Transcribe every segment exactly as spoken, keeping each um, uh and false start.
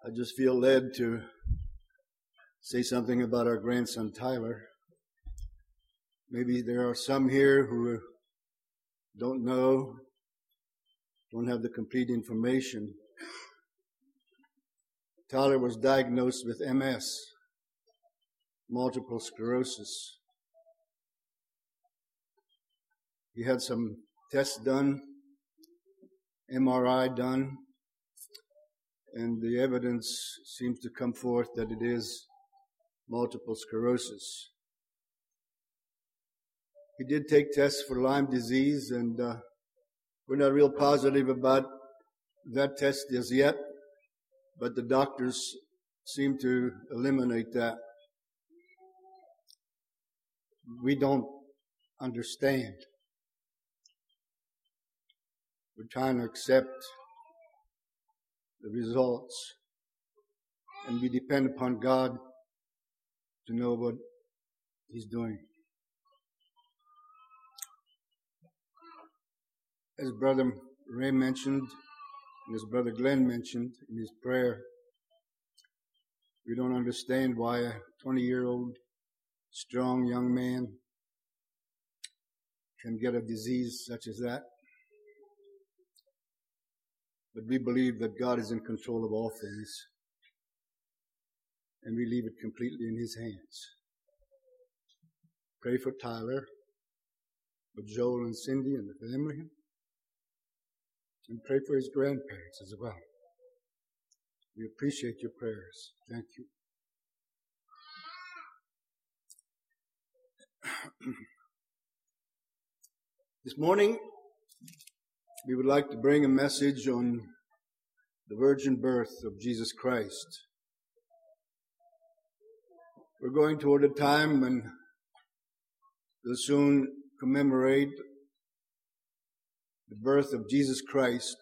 I just feel led to say something about our grandson Tyler. Maybe there are some here who don't know, don't have the complete information. Tyler was diagnosed with M S, multiple sclerosis. He had some tests done, M R I done, and the evidence seems to come forth that it is multiple sclerosis. He did take tests for Lyme disease, and uh, we're not real positive about that test as yet, but the doctors seem to eliminate that. We don't understand. We're trying to accept the results, and we depend upon God to know what He's doing. As Brother Ray mentioned, and as Brother Glenn mentioned in his prayer, we don't understand why a twenty-year-old strong young man can get a disease such as that. But we believe that God is in control of all things, and we leave it completely in His hands. Pray for Tyler, for Joel and Cindy and the family, and pray for his grandparents as well. We appreciate your prayers. Thank you. This morning, we would like to bring a message on the virgin birth of Jesus Christ. We're going toward a time when we'll soon commemorate the birth of Jesus Christ.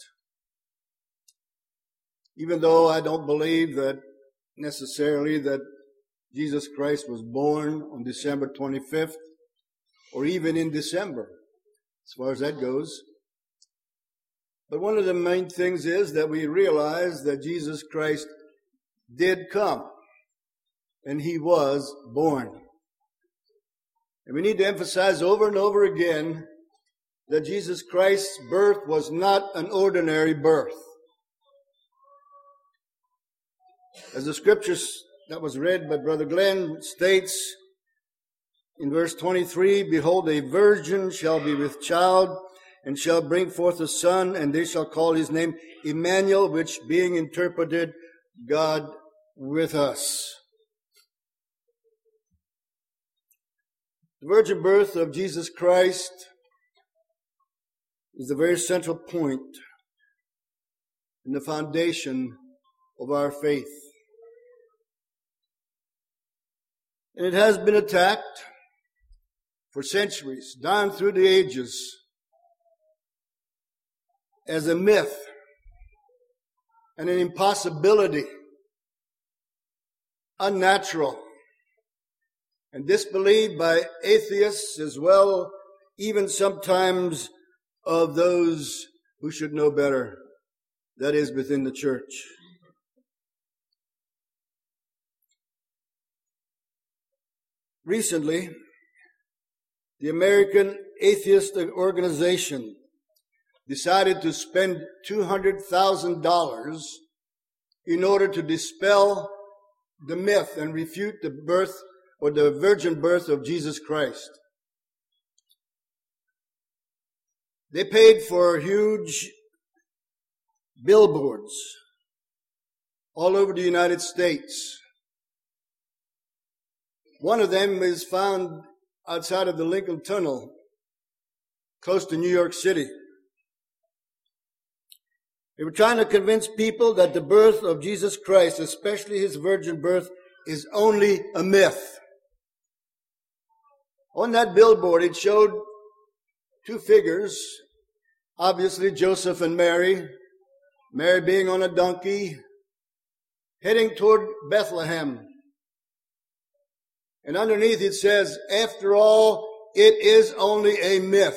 Even though I don't believe that necessarily that Jesus Christ was born on December twenty-fifth, or even in December, as far as that goes. But one of the main things is that we realize that Jesus Christ did come, and He was born. And we need to emphasize over and over again that Jesus Christ's birth was not an ordinary birth. As the scriptures that was read by Brother Glenn states in verse twenty-three, "Behold, a virgin shall be with child, and shall bring forth a son, and they shall call his name Emmanuel," which being interpreted, God with us. The virgin birth of Jesus Christ is the very central point and the foundation of our faith. And it has been attacked for centuries, down through the ages, as a myth and an impossibility, unnatural, and disbelieved by atheists as well, even sometimes of those who should know better, that is, within the church. Recently, the American Atheist Organization decided to spend two hundred thousand dollars in order to dispel the myth and refute the birth or the virgin birth of Jesus Christ. They paid for huge billboards all over the United States. One of them is found outside of the Lincoln Tunnel, close to New York City. They were trying to convince people that the birth of Jesus Christ, especially His virgin birth, is only a myth. On that billboard, it showed two figures, obviously Joseph and Mary, Mary being on a donkey, heading toward Bethlehem. And underneath it says, "After all, it is only a myth."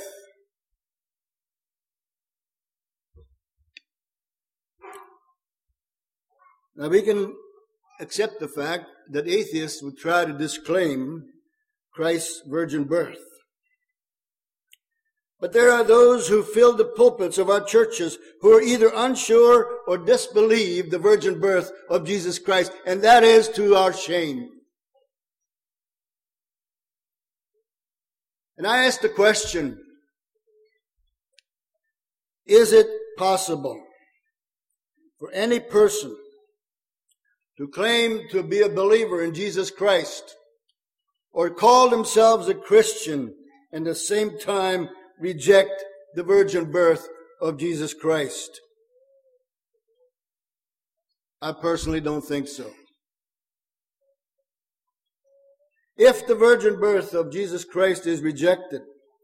Now we can accept the fact that atheists would try to disclaim Christ's virgin birth. But there are those who fill the pulpits of our churches who are either unsure or disbelieve the virgin birth of Jesus Christ, and that is to our shame. And I ask the question, is it possible for any person to claim to be a believer in Jesus Christ or call themselves a Christian and at the same time reject the virgin birth of Jesus Christ? I personally don't think so. If the virgin birth of Jesus Christ is rejected,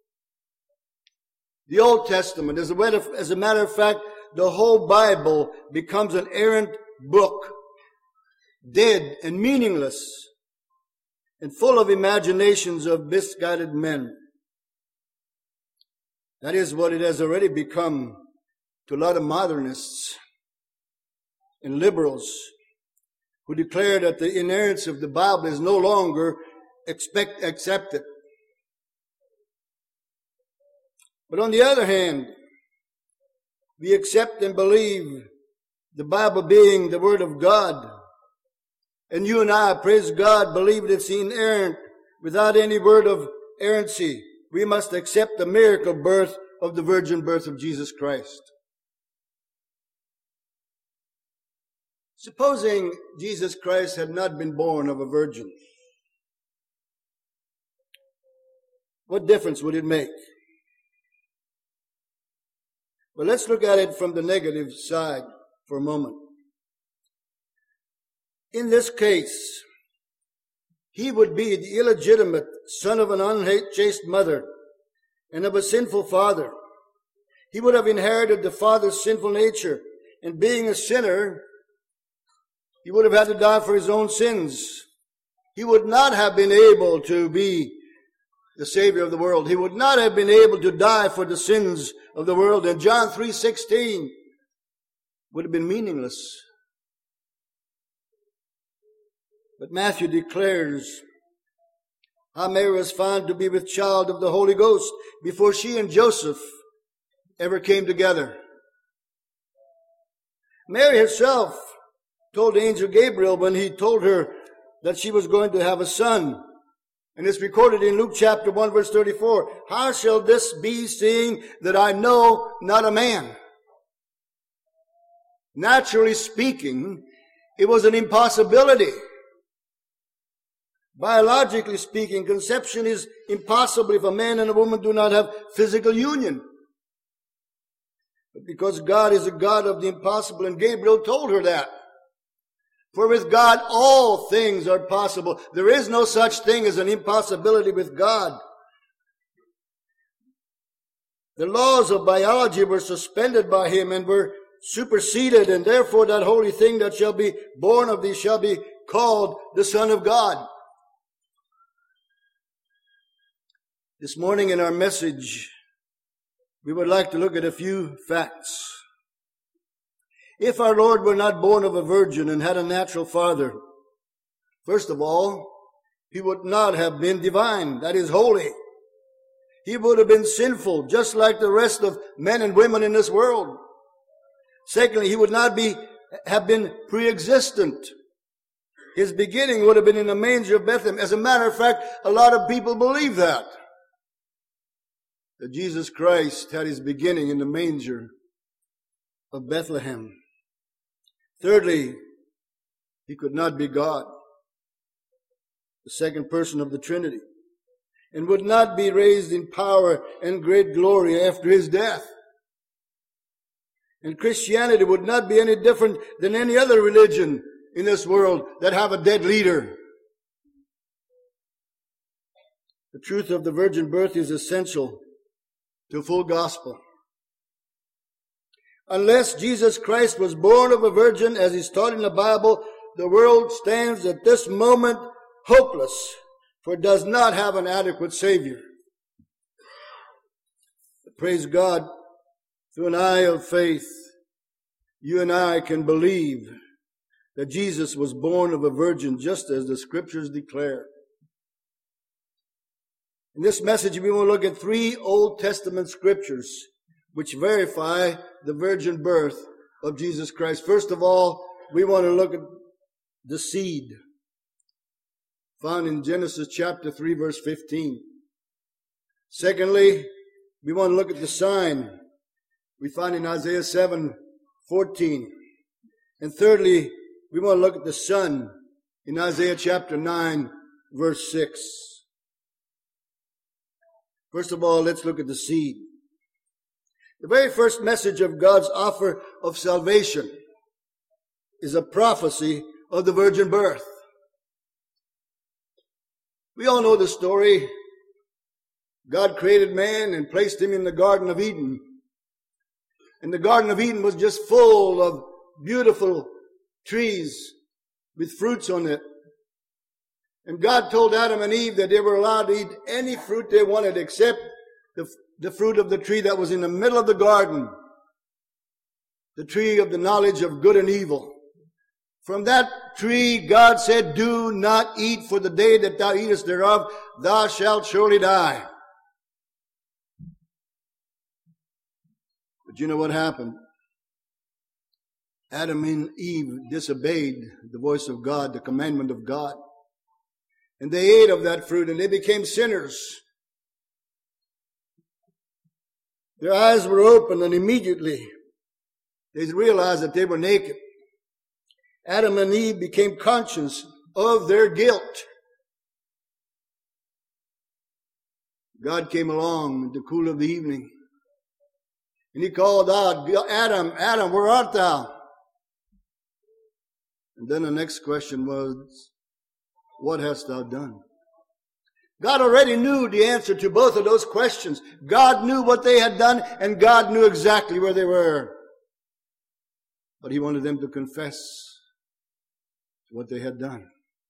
the Old Testament, as a matter of fact, the whole Bible becomes an errant book, dead and meaningless, and full of imaginations of misguided men. That is what it has already become to a lot of modernists and liberals who declare that the inerrancy of the Bible is no longer expect, accepted. But on the other hand, we accept and believe the Bible being the Word of God. And you and I, praise God, believe it's inerrant without any word of errancy. We must accept the miracle birth of the virgin birth of Jesus Christ. Supposing Jesus Christ had not been born of a virgin, what difference would it make? Well, let's look at it from the negative side for a moment. In this case, he would be the illegitimate son of an unchaste mother and of a sinful father. He would have inherited the father's sinful nature, and being a sinner, he would have had to die for his own sins. He would not have been able to be the Savior of the world. He would not have been able to die for the sins of the world. And John three sixteen would have been meaningless. But Matthew declares how Mary was found to be with child of the Holy Ghost before she and Joseph ever came together. Mary herself told the angel Gabriel when he told her that she was going to have a son. And it's recorded in Luke chapter one verse thirty-four. How shall this be, seeing that I know not a man? Naturally speaking, it was an impossibility. Biologically speaking, conception is impossible if a man and a woman do not have physical union. But because God is a God of the impossible, and Gabriel told her that. For with God all things are possible. There is no such thing as an impossibility with God. The laws of biology were suspended by him and were superseded, and therefore that holy thing that shall be born of thee shall be called the Son of God. This morning in our message, we would like to look at a few facts. If our Lord were not born of a virgin and had a natural father, first of all, he would not have been divine, that is holy. He would have been sinful, just like the rest of men and women in this world. Secondly, he would not be have been pre-existent. His beginning would have been in the manger of Bethlehem. As a matter of fact, a lot of people believe that. That Jesus Christ had his beginning in the manger of Bethlehem. Thirdly, he could not be God, the second person of the Trinity, and would not be raised in power and great glory after his death. And Christianity would not be any different than any other religion in this world that have a dead leader. The truth of the virgin birth is essential to full gospel. Unless Jesus Christ was born of a virgin, as is taught in the Bible, the world stands at this moment hopeless, for it does not have an adequate Savior. But praise God, through an eye of faith, you and I can believe that Jesus was born of a virgin, just as the Scriptures declare. In this message, we will look at three Old Testament scriptures which verify the virgin birth of Jesus Christ. First of all, we want to look at the seed found in Genesis chapter three, verse fifteen. Secondly, we want to look at the sign we find in Isaiah seven, fourteen. And thirdly, we want to look at the Son in Isaiah chapter nine, verse six. First of all, let's look at the seed. The very first message of God's offer of salvation is a prophecy of the virgin birth. We all know the story. God created man and placed him in the Garden of Eden. And the Garden of Eden was just full of beautiful trees with fruits on it. And God told Adam and Eve that they were allowed to eat any fruit they wanted except the, the fruit of the tree that was in the middle of the garden, the tree of the knowledge of good and evil. From that tree, God said, "Do not eat, for the day that thou eatest thereof, thou shalt surely die." But you know what happened? Adam and Eve disobeyed the voice of God, the commandment of God. And they ate of that fruit and they became sinners. Their eyes were opened and immediately they realized that they were naked. Adam and Eve became conscious of their guilt. God came along in the cool of the evening and he called out, "Adam, Adam, where art thou?" And then the next question was, "What hast thou done?" God already knew the answer to both of those questions. God knew what they had done, and God knew exactly where they were. But he wanted them to confess what they had done.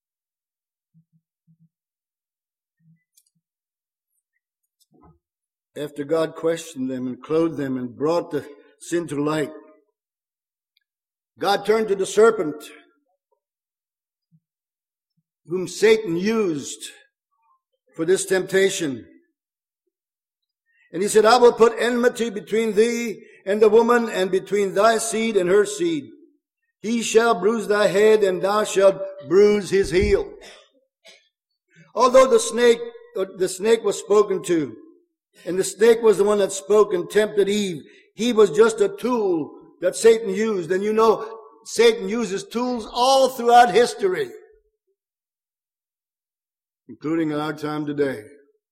After God questioned them and clothed them and brought the sin to light, God turned to the serpent, whom Satan used for this temptation. And he said, "I will put enmity between thee and the woman, and between thy seed and her seed. He shall bruise thy head, and thou shalt bruise his heel." Although the snake, the snake was spoken to, and the snake was the one that spoke and tempted Eve, he was just a tool that Satan used. And you know, Satan uses tools all throughout history, including in our time today.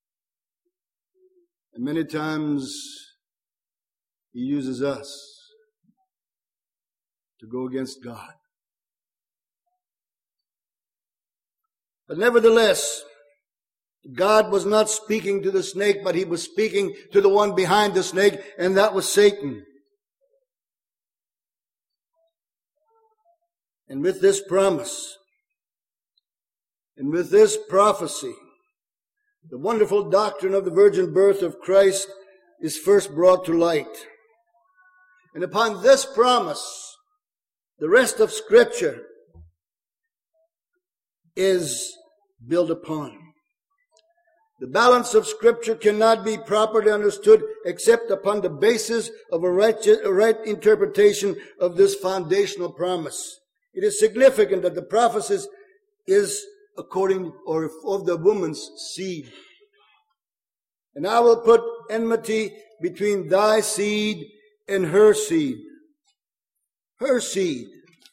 And many times he uses us to go against God. But nevertheless, God was not speaking to the snake, but he was speaking to the one behind the snake, and that was Satan. And with this promise, and with this prophecy, the wonderful doctrine of the virgin birth of Christ is first brought to light. And upon this promise, the rest of Scripture is built upon. The balance of Scripture cannot be properly understood except upon the basis of a right, a right interpretation of this foundational promise. It is significant that the prophecy is according or of the woman's seed. "And I will put enmity between thy seed and her seed." Her seed.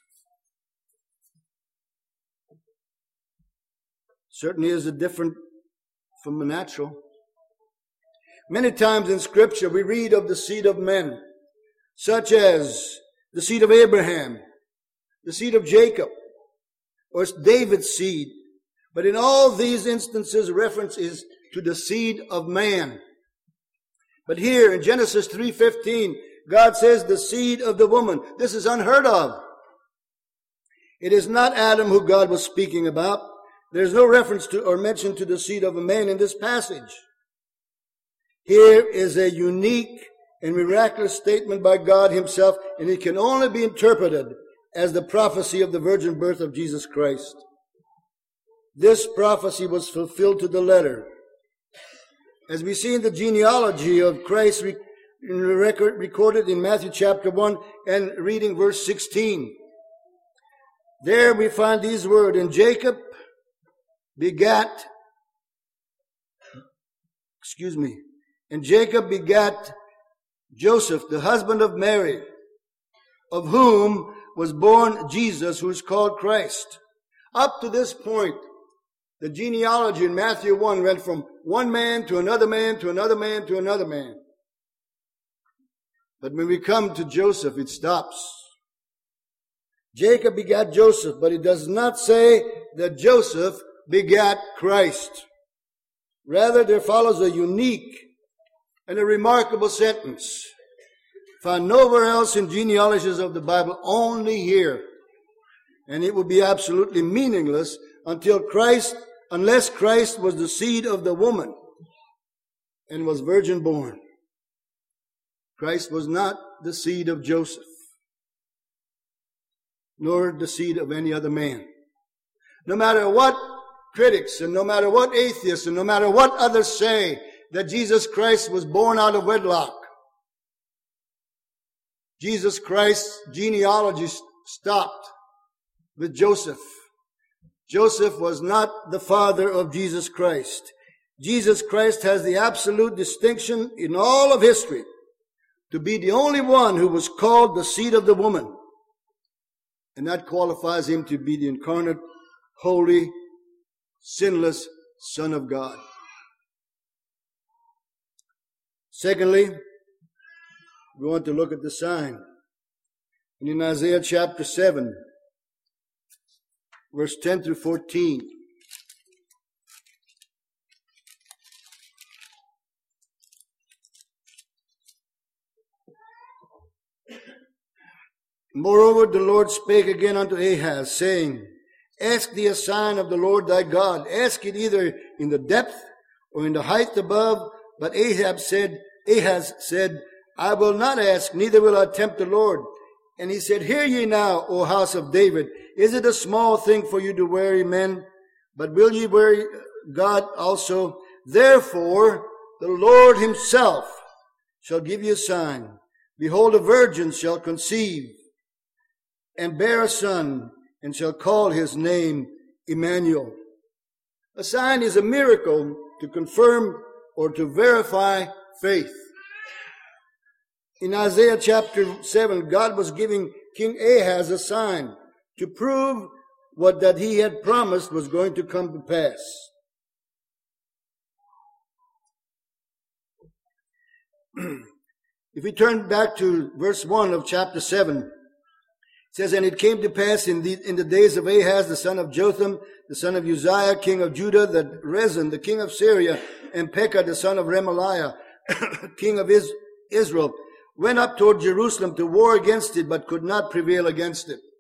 Certainly is a different from the natural. Many times in Scripture we read of the seed of men, such as the seed of Abraham, the seed of Jacob, or David's seed. But in all these instances, reference is to the seed of man. But here in Genesis three fifteen, God says the seed of the woman. This is unheard of. It is not Adam who God was speaking about. There's no reference to or mention to the seed of a man in this passage. Here is a unique and miraculous statement by God himself, and it can only be interpreted as the prophecy of the virgin birth of Jesus Christ. This prophecy was fulfilled to the letter. As we see in the genealogy of Christ record, recorded in Matthew chapter one and reading verse sixteen. There we find these words, and Jacob begat, excuse me, and Jacob begat Joseph, the husband of Mary, of whom was born Jesus, who is called Christ. Up to this point, the genealogy in Matthew one went from one man to another man to another man to another man. But when we come to Joseph, it stops. Jacob begat Joseph, but it does not say that Joseph begat Christ. Rather, there follows a unique and a remarkable sentence, found nowhere else in genealogies of the Bible, only here. And it would be absolutely meaningless until Christ, unless Christ was the seed of the woman and was virgin born. Christ was not the seed of Joseph, nor the seed of any other man. No matter what critics and no matter what atheists and no matter what others say that Jesus Christ was born out of wedlock, Jesus Christ's genealogy stopped with Joseph. Joseph was not the father of Jesus Christ. Jesus Christ has the absolute distinction in all of history to be the only one who was called the seed of the woman. And that qualifies him to be the incarnate, holy, sinless Son of God. Secondly, we want to look at the sign. And in Isaiah chapter seven, verse ten through fourteen. Moreover, the Lord spake again unto Ahaz, saying, Ask thee a sign of the Lord thy God. Ask it either in the depth or in the height above. But Ahab said, Ahaz said, I will not ask, neither will I tempt the Lord. And he said, Hear ye now, O house of David. Is it a small thing for you to weary men? But will ye weary God also? Therefore, the Lord himself shall give you a sign. Behold, a virgin shall conceive and bear a son, and shall call his name Emmanuel. A sign is a miracle to confirm or to verify faith. In Isaiah chapter seven, God was giving King Ahaz a sign to prove what that he had promised was going to come to pass. If we turn back to verse one of chapter seven, it says, And it came to pass in the, in the days of Ahaz, the son of Jotham, the son of Uzziah, king of Judah, that Rezin, the king of Syria, and Pekah, the son of Remaliah, king of Is- Israel, went up toward Jerusalem to war against it, but could not prevail against it.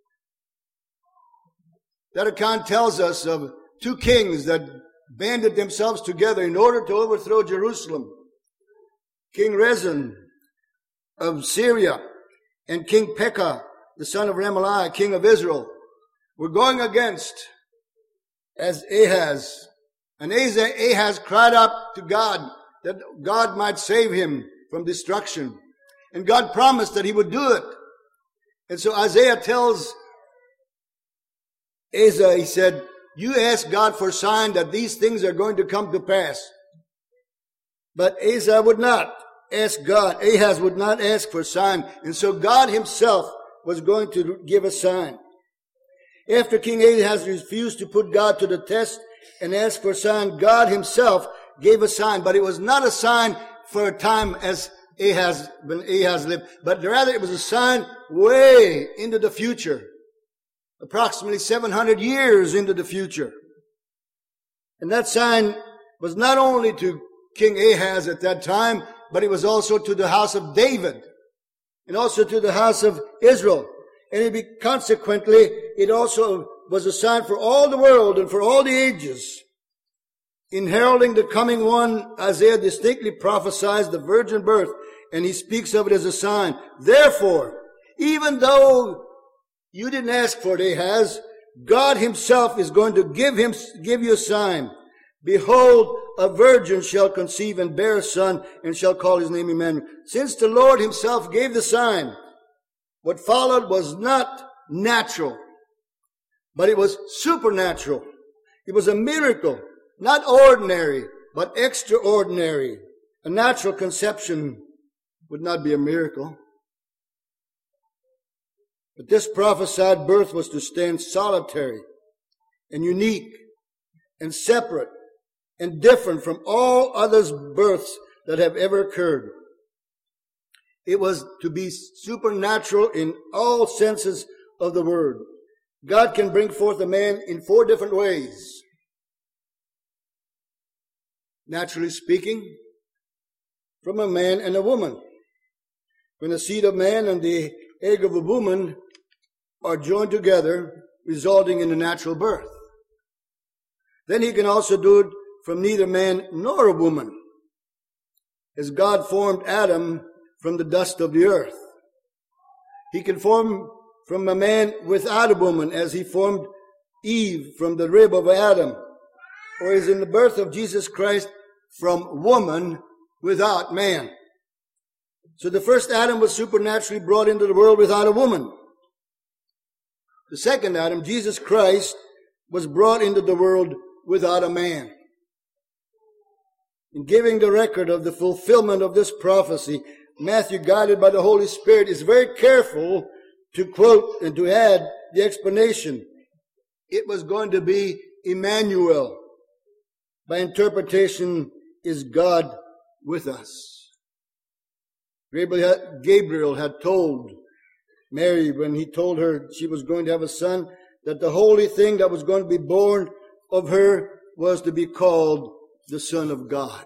That account tells us of two kings that banded themselves together in order to overthrow Jerusalem. King Rezin of Syria and King Pekah, the son of Remaliah, king of Israel, were going against as Ahaz. And Ahaz cried out to God that God might save him from destruction. And God promised that he would do it. And so Isaiah tells Asa, he said, You ask God for a sign that these things are going to come to pass. But Asa would not ask God. Ahaz would not ask for a sign. And so God himself was going to give a sign. After King Ahaz refused to put God to the test and ask for a sign, God himself gave a sign. But it was not a sign for a time as Ahaz, when Ahaz lived, but rather it was a sign way into the future. Approximately seven hundred years into the future. And that sign was not only to King Ahaz at that time, but it was also to the house of David. And also to the house of Israel. And it be, consequently, it also was a sign for all the world and for all the ages. In heralding the coming one, Isaiah distinctly prophesies the virgin birth, and he speaks of it as a sign. Therefore, even though You didn't ask for it, Ahaz. God himself is going to give him, give you a sign. Behold, a virgin shall conceive and bear a son, and shall call his name Emmanuel. Since the Lord himself gave the sign, what followed was not natural, but it was supernatural. It was a miracle, not ordinary, but extraordinary. A natural conception would not be a miracle. But this prophesied birth was to stand solitary and unique and separate and different from all others' births that have ever occurred. It was to be supernatural in all senses of the word. God can bring forth a man in four different ways. Naturally speaking, from a man and a woman. When the seed of man and the egg of a woman are joined together, resulting in a natural birth. Then he can also do it from neither man nor a woman, as God formed Adam from the dust of the earth. He can form from a man without a woman, as he formed Eve from the rib of Adam, or as in the birth of Jesus Christ from woman without man. So the first Adam was supernaturally brought into the world without a woman. The second Adam, Jesus Christ, was brought into the world without a man. In giving the record of the fulfillment of this prophecy, Matthew, guided by the Holy Spirit, is very careful to quote and to add the explanation. It was going to be Emmanuel. By interpretation, is God with us. Gabriel had told Mary, when he told her she was going to have a son, that the holy thing that was going to be born of her was to be called the Son of God.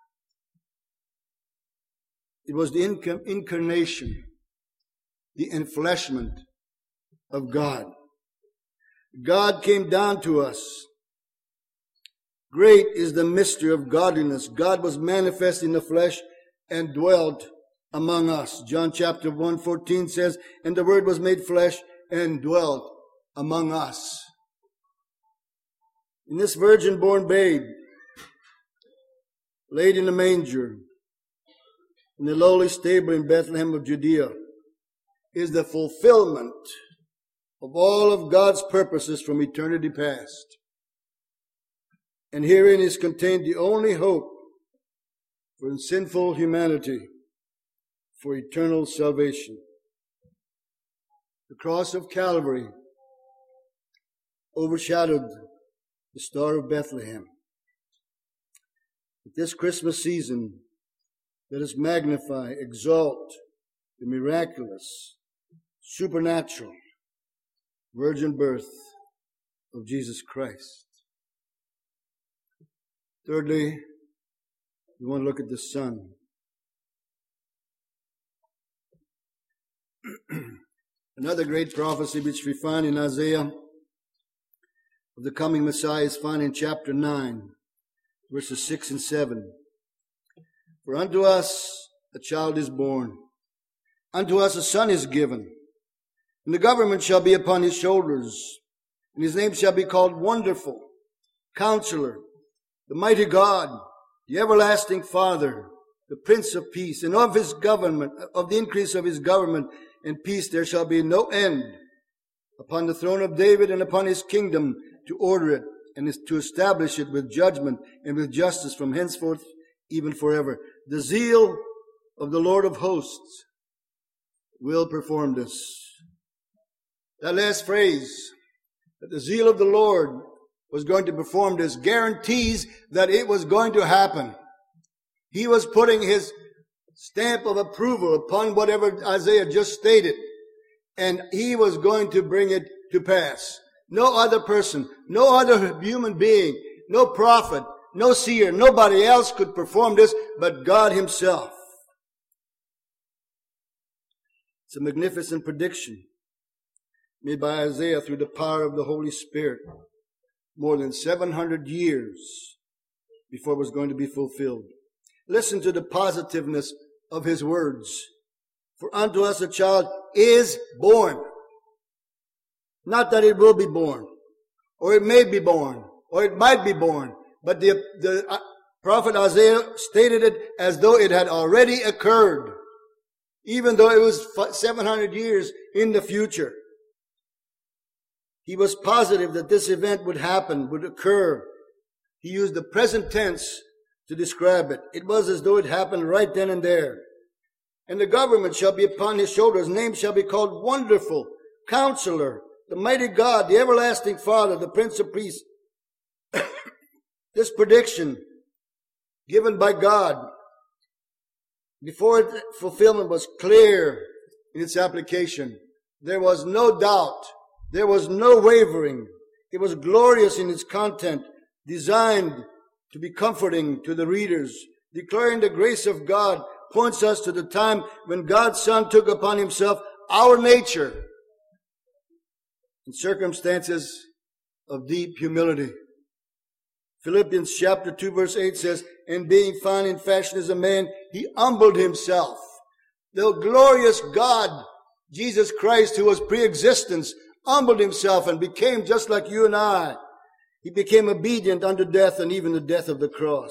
It was the inc- incarnation, the enfleshment of God. God came down to us. Great is the mystery of godliness. God was manifest in the flesh and dwelt among us. John chapter one fourteen says, and the Word was made flesh and dwelt among us. In this virgin-born babe, laid in a manger, in the lowly stable in Bethlehem of Judea, is the fulfillment of all of God's purposes from eternity past. And herein is contained the only hope for sinful humanity, for eternal salvation. The cross of Calvary overshadowed the Star of Bethlehem. At this Christmas season, let us magnify, exalt the miraculous, supernatural, virgin birth of Jesus Christ. Thirdly, we want to look at the Son. Another great prophecy which we find in Isaiah of the coming Messiah is found in chapter nine, verses six and seven. For unto us a child is born, unto us a son is given, and the government shall be upon his shoulders, and his name shall be called Wonderful, Counselor, the Mighty God, the Everlasting Father, the Prince of Peace. And of his government, of the increase of his government and peace there shall be no end, upon the throne of David and upon his kingdom, to order it and to establish it with judgment and with justice from henceforth even forever. The zeal of the Lord of hosts will perform this. That last phrase, that the zeal of the Lord was going to perform this, guarantees that it was going to happen. He was putting his stamp of approval upon whatever Isaiah just stated, and he was going to bring it to pass. No other person, no other human being, no prophet, no seer, nobody else could perform this but God himself. It's a magnificent prediction made by Isaiah through the power of the Holy Spirit more than seven hundred years before it was going to be fulfilled. Listen to the positiveness of his words. For unto us a child is born. Not that it will be born, or it may be born, or it might be born, but the, the uh, prophet Isaiah stated it as though it had already occurred, even though it was seven hundred years in the future. He was positive that this event would happen, would occur. He used the present tense to describe it. It was as though it happened right then and there. And the government shall be upon his shoulders. His name shall be called Wonderful, Counselor, the Mighty God, the Everlasting Father, the Prince of Peace. This prediction given by God before its fulfillment was clear in its application. There was no doubt. There was no wavering. It was glorious in its content, designed to be comforting to the readers. Declaring the grace of God points us to the time when God's Son took upon himself our nature in circumstances of deep humility. Philippians chapter two verse eight says, and being found in fashion as a man, he humbled himself. The glorious God, Jesus Christ, who was pre-existence, humbled himself and became just like you and I. He became obedient unto death, and even the death of the cross.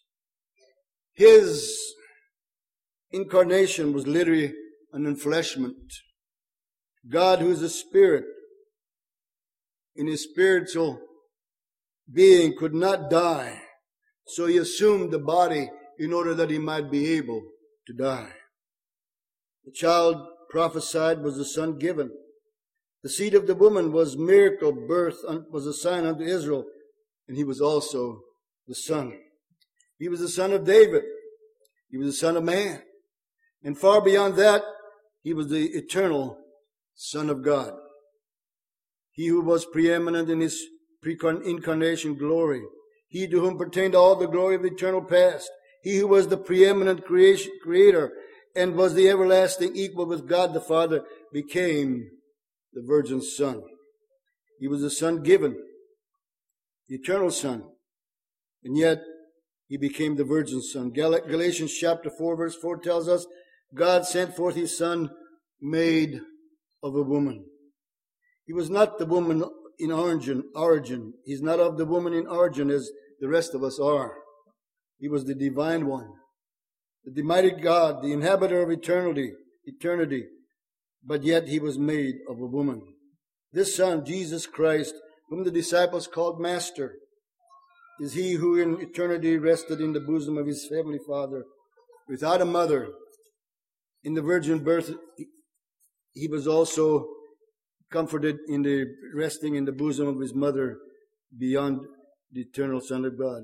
His incarnation was literally an enfleshment. God, who is a spirit, in his spiritual being could not die, so he assumed the body in order that he might be able to die. The child prophesied was the son given. The seed of the woman was miracle birth, was a sign unto Israel, and he was also the son. He was the son of David. He was the son of man. And far beyond that, he was the eternal Son of God. He who was preeminent in his pre-incarnation glory. He to whom pertained all the glory of the eternal past. He who was the preeminent creation, creator and was the everlasting equal with God the Father became the virgin's son. He was the son given, the eternal son, and yet he became the virgin's son. Gal- Galatians chapter four verse four tells us God sent forth his son made of a woman. He was not the woman in origin, origin. He's not of the woman in origin as the rest of us are. He was the divine one, the mighty God, the inhabitor of eternity, eternity. But yet he was made of a woman. This son, Jesus Christ, whom the disciples called Master, is he who in eternity rested in the bosom of his heavenly Father, without a mother. In the virgin birth, he was also comforted in the resting in the bosom of his mother beyond the eternal Son of God.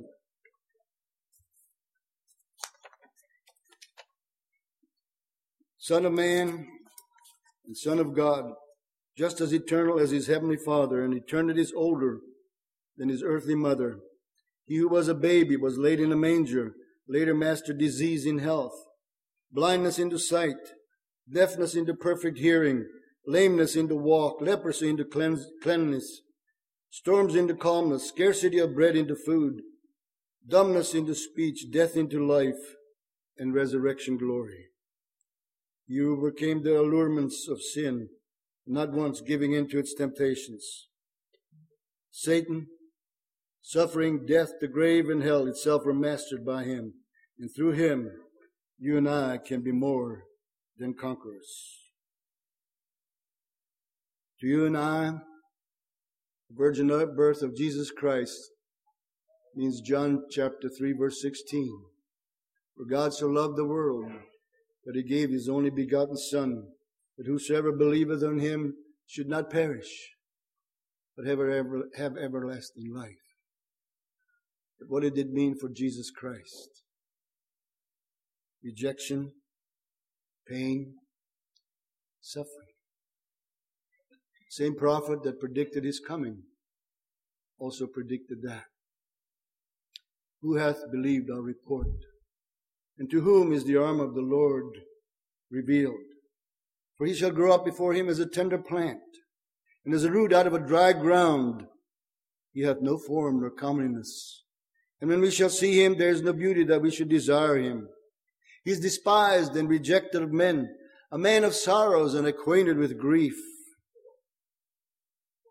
Son of man and Son of God, just as eternal as his heavenly Father, and eternity is older than his earthly mother. He who was a baby was laid in a manger, later mastered disease in health, blindness into sight, deafness into perfect hearing, lameness into walk, leprosy into cleanse, cleanliness, storms into calmness, scarcity of bread into food, dumbness into speech, death into life, and resurrection glory. You overcame the allurements of sin, not once giving in to its temptations. Satan, suffering, death, the grave, and hell itself were mastered by him. And through him, you and I can be more than conquerors. To you and I, the virgin birth of Jesus Christ means John chapter three, verse sixteen. For God so loved the world that he gave his only begotten Son, that whosoever believeth on him should not perish, but have, ever, have everlasting life. But what did it mean for Jesus Christ? Rejection, pain, suffering. Same prophet that predicted his coming also predicted that. Who hath believed our report? And to whom is the arm of the Lord revealed? For he shall grow up before him as a tender plant, and as a root out of a dry ground. He hath no form nor comeliness. And when we shall see him, there is no beauty that we should desire him. He is despised and rejected of men, a man of sorrows and acquainted with grief.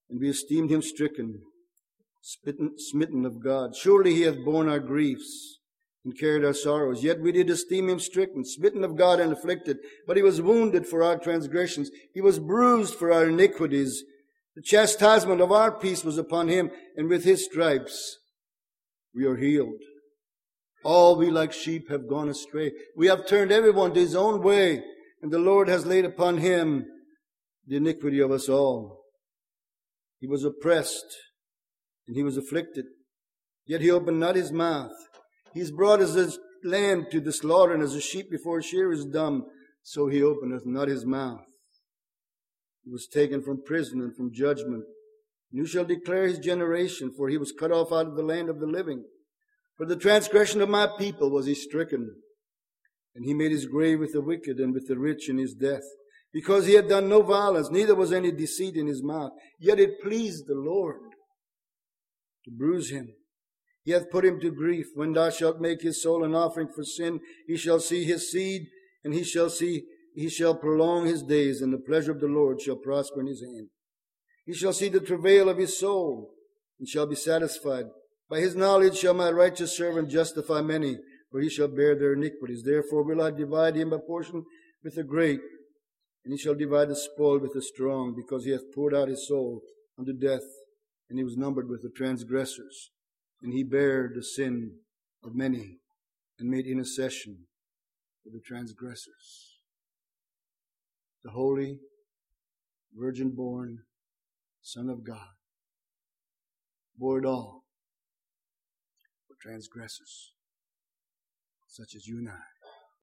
and we esteemed him stricken, smitten, smitten of God. Surely he hath borne our griefs and carried our sorrows. Yet we did esteem him stricken, smitten of God, and afflicted. But he was wounded for our transgressions. He was bruised for our iniquities. The chastisement of our peace was upon him, and with his stripes we are healed. All we like sheep have gone astray. We have turned everyone to his own way, and the Lord has laid upon him the iniquity of us all. He was oppressed, and he was afflicted, yet he opened not his mouth. He is brought as a lamb to the slaughter, and as a sheep before a shearer is dumb, so he openeth not his mouth. He was taken from prison and from judgment. And who shall declare his generation? For he was cut off out of the land of the living. For the transgression of my people was he stricken. And he made his grave with the wicked and with the rich in his death. Because he had done no violence, neither was any deceit in his mouth. Yet it pleased the Lord to bruise him. He hath put him to grief. When thou shalt make his soul an offering for sin, he shall see his seed, and he shall see, he shall prolong his days, and the pleasure of the Lord shall prosper in his hand. He shall see the travail of his soul, and shall be satisfied. By his knowledge shall my righteous servant justify many, for he shall bear their iniquities. Therefore will I divide him a portion with the great, and he shall divide the spoil with the strong, because he hath poured out his soul unto death, and he was numbered with the transgressors. And he bare the sin of many, and made intercession for the transgressors. The holy, virgin-born Son of God bore it all for transgressors, such as you and I.